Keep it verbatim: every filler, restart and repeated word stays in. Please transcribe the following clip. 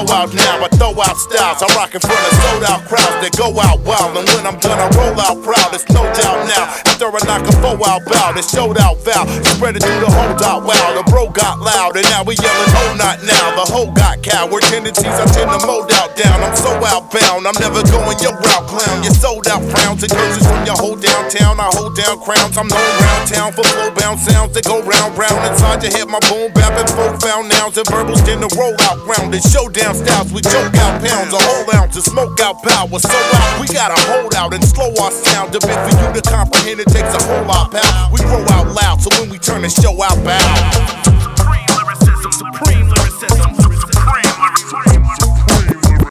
out now. I throw out styles. I'm rocking for the sold out crowds that go out wild. And when I'm done, I roll out proud. It's no doubt now. After I knock a four out bow, it showed out vow. Spread it through the whole dot. Wow, the bro got loud. And now we yelling, oh, not now. The hoe got coward tendencies. I tend to mold out down. I'm so outbound. I'm never going your route, clown. You sold out frowns and curses from your whole downtown. I hold down crowns. I'm known round town for flow bound sounds that go round round inside your head. My boom bap and folk found nouns and verbals tend to roll out round. And showdown styles we choke out pounds. A whole ounce of smoke out power. So out we gotta hold out and slow our sound. A bit for you to comprehend. It takes a whole lot power. We grow out loud so when we turn the show out bow. Supreme lyricism, supreme lyricism.